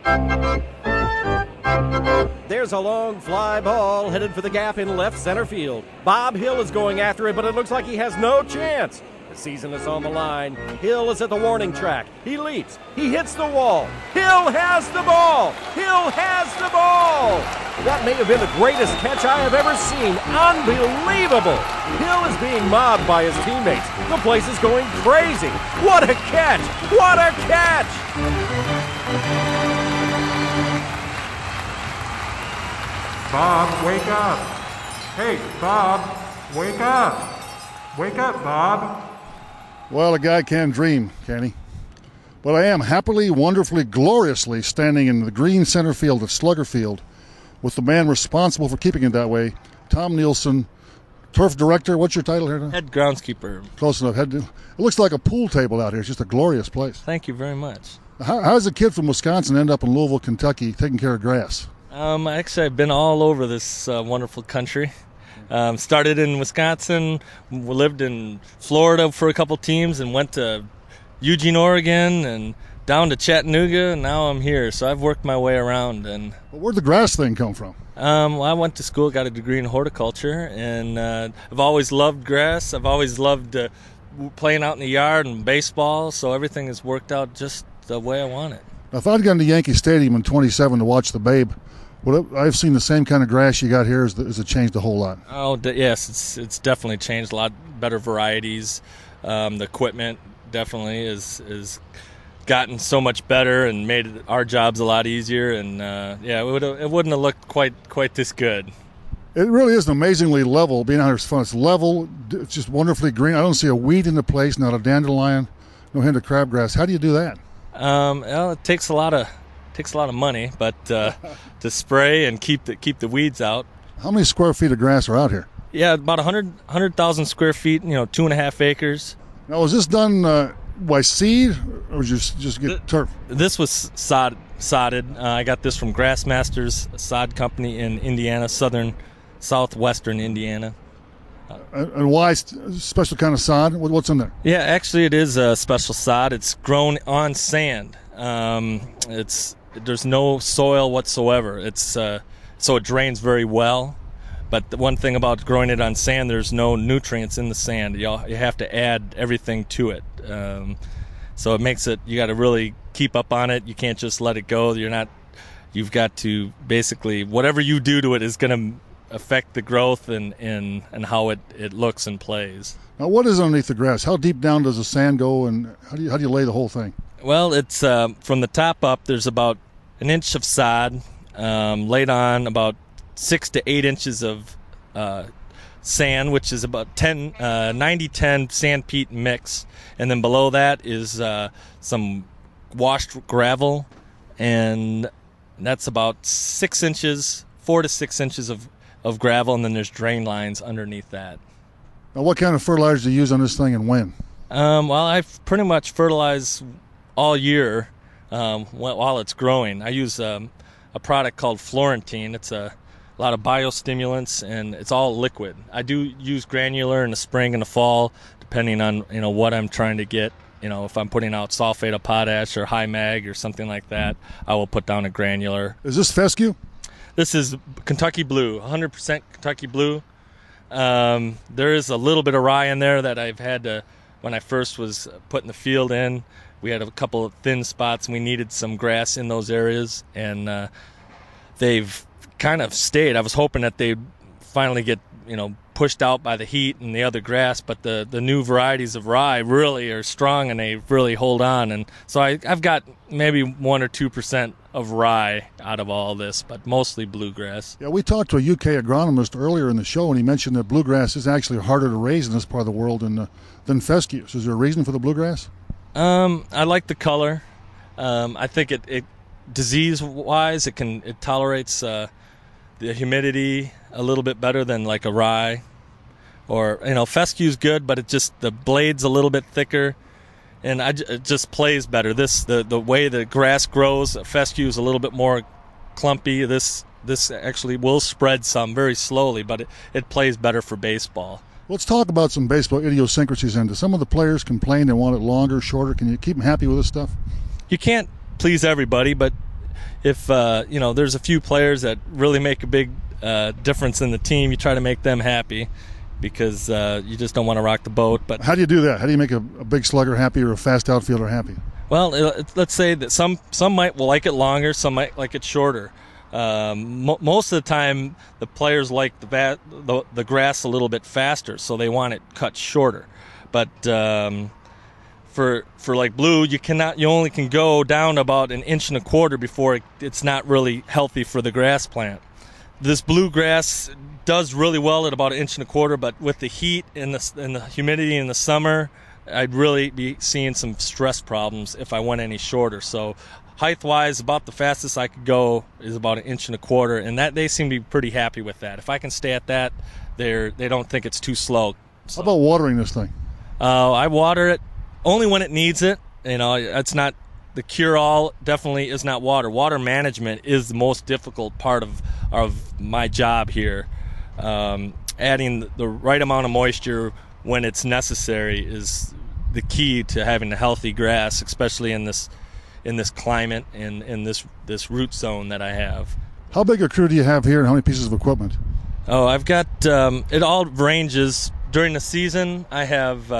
There's a long fly ball headed for the gap in left center field. Bob Hill is going after it, but it looks like he has no chance. The season is on the line. Hill is at the warning track. He leaps. He hits the wall. Hill has the ball. Hill has the ball. That may have been the greatest catch I have ever seen. Unbelievable. Hill is being mobbed by his teammates. The place is going crazy. What a catch. What a catch. Bob, wake up. Hey, Bob, wake up. Wake up, Bob. Well, a guy can dream, can he? But I am happily, wonderfully, gloriously standing in the green center field at Slugger Field with the man responsible for keeping it that way, Tom Nielsen, turf director. What's your title here? Head groundskeeper. Close enough. It looks like a pool table out here. It's just a glorious place. Thank you very much. How does a kid from Wisconsin end up in Louisville, Kentucky, taking care of grass? Actually, I've been all over this wonderful country. Started in Wisconsin, lived in Florida for a couple teams, and went to Eugene, Oregon, and down to Chattanooga, and now I'm here. So I've worked my way around. And where'd the grass thing come from? Well, I went to school, got a degree in horticulture, and I've always loved grass. I've always loved playing out in the yard and baseball, so everything has worked out just the way I want it. Now, if I'd gone to Yankee Stadium in 27 to watch the Babe, I've seen the same kind of grass you got here. Has it changed a whole lot? Oh, yes, it's definitely changed. A lot better varieties. The equipment definitely is gotten so much better and made our jobs a lot easier. And it wouldn't have looked quite this good. It really is amazingly level. Being out here is fun. It's level. It's just wonderfully green. I don't see a weed in the place. Not a dandelion. No hint of crabgrass. How do you do that? Well, it takes a lot of money, but to spray and keep the weeds out. How many square feet of grass are out here? Yeah, about 100,000 square feet. 2.5 acres. Now, was this done by seed, or just get turf? This was sodded. I got this from Grassmasters Sod Company in Indiana, southwestern Indiana. And why special kind of sod? What's in there? Yeah, actually, it is a special sod. It's grown on sand. There's no soil whatsoever. So it drains very well. But the one thing about growing it on sand, there's no nutrients in the sand. You have to add everything to it. So it makes it, you got to really keep up on it. You can't just let it go. You've got to basically, whatever you do to it is going to affect the growth and how it looks and plays. Now, what is underneath the grass? How deep down does the sand go, and how do you lay the whole thing? Well, it's from the top up. There's about an inch of sod laid on about 6 to 8 inches of sand, which is about 90-10 sand peat mix, and then below that is some washed gravel, and that's about 4 to 6 inches of gravel, and then there's drain lines underneath that. Now, what kind of fertilizer do you use on this thing, and when? Well, I pretty much fertilize all year while it's growing. I use a product called Florentine. It's a lot of biostimulants, and it's all liquid. I do use granular in the spring and the fall, depending on what I'm trying to get. If I'm putting out sulfate of potash or high mag or something like that, I will put down a granular. Is this fescue? This is Kentucky Blue, 100% Kentucky Blue. There is a little bit of rye in there that I've had to, when I first was putting the field in, we had a couple of thin spots and we needed some grass in those areas, and they've kind of stayed. I was hoping that they'd finally get pushed out by the heat and the other grass, but the new varieties of rye really are strong and they really hold on, and so I've got maybe 1 or 2% of rye out of all this, but mostly bluegrass. Yeah, we talked to a UK agronomist earlier in the show, and he mentioned that bluegrass is actually harder to raise in this part of the world than fescues. Is there a reason for the bluegrass? I like the color. I think it disease-wise, it tolerates the humidity a little bit better than like a rye. Or, fescue's good, but the blade's a little bit thicker, and it just plays better. The way the grass grows, fescue is a little bit more clumpy. This actually will spread some very slowly, but it plays better for baseball. Let's talk about some baseball idiosyncrasies. And do some of the players complain they want it longer, shorter? Can you keep them happy with this stuff? You can't please everybody, but if there's a few players that really make a big difference in the team, you try to make them happy because you just don't want to rock the boat. But how do you do that? How do you make a big slugger happy or a fast outfielder happy? Well, let's say that some might like it longer, some might like it shorter. Most of the time, the players like the grass a little bit faster, so they want it cut shorter. But for like blue, you only can go down about 1.25 inches before it's not really healthy for the grass plant. This blue grass does really well at about 1.25 inches, but with the heat and the humidity in the summer, I'd really be seeing some stress problems if I went any shorter. So height-wise, about the fastest I could go is about 1.25 inches, and that they seem to be pretty happy with that. If I can stay at that, they don't think it's too slow. So, how about watering this thing? I water it only when it needs it. It's not the cure-all. Definitely is not water. Water management is the most difficult part of my job here. Adding the right amount of moisture when it's necessary is the key to having a healthy grass, especially in this climate and in this root zone that I have. How big a crew do you have here, and how many pieces of equipment? Oh, I've got it all ranges. During the season, I have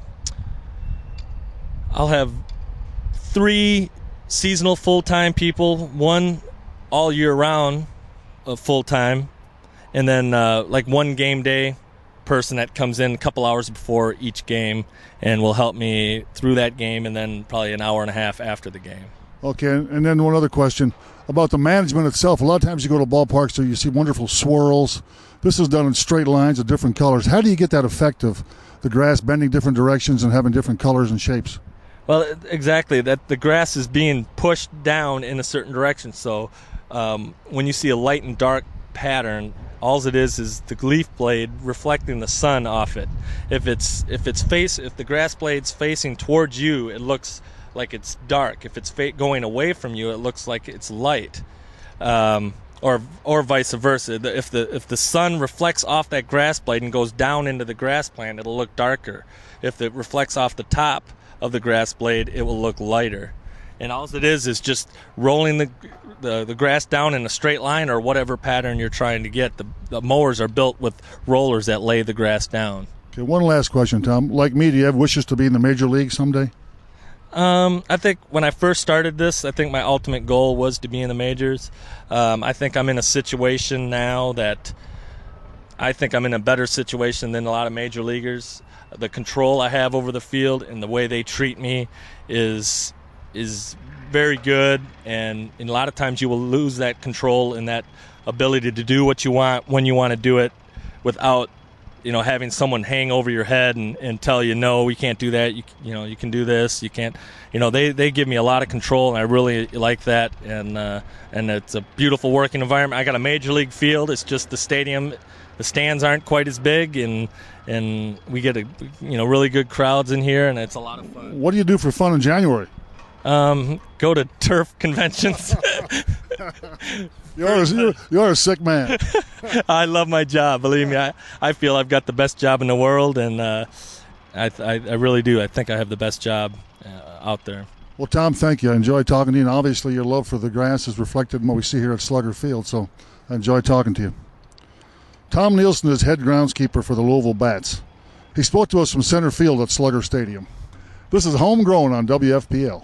I'll have 3 seasonal full-time people, 1 all year round full-time, and then like 1 game day person that comes in a couple hours before each game and will help me through that game, and then probably an hour and a half after the game. Okay, and then one other question about the management itself. A lot of times you go to ballparks so you see wonderful swirls. This is done in straight lines of different colors. How do you get that effect of the grass bending different directions and having different colors and shapes? Well, exactly. That the grass is being pushed down in a certain direction. So when you see a light and dark pattern, all it is the leaf blade reflecting the sun off it. If the grass blade's facing towards you, it looks like it's dark. If it's going away from you, it looks like it's light. Or vice versa. If the sun reflects off that grass blade and goes down into the grass plant, it'll look darker. If it reflects off the top of the grass blade, it will look lighter. And all it is just rolling the grass down in a straight line or whatever pattern you're trying to get. The mowers are built with rollers that lay the grass down. Okay, one last question, Tom. Like me, do you have wishes to be in the major league someday? I think when I first started this, I think my ultimate goal was to be in the majors. I think I'm in a situation now that I think I'm in a better situation than a lot of major leaguers. The control I have over the field and the way they treat me is very good, and a lot of times you will lose that control and that ability to do what you want when you want to do it without having someone hang over your head and tell you, no, we can't do that, you can do this, you can't. They give me a lot of control, and I really like that, and it's a beautiful working environment. I got a major league field. It's just the stadium, the stands aren't quite as big, and we get really good crowds in here, and it's a lot of fun. What do you do for fun in January? Go to turf conventions. You're a sick man. I love my job. Believe me, I feel I've got the best job in the world, and I really do. I think I have the best job out there. Well, Tom, thank you. I enjoyed talking to you, and obviously your love for the grass is reflected in what we see here at Slugger Field, so I enjoyed talking to you. Tom Nielsen is head groundskeeper for the Louisville Bats. He spoke to us from center field at Slugger Stadium. This is Homegrown on WFPL.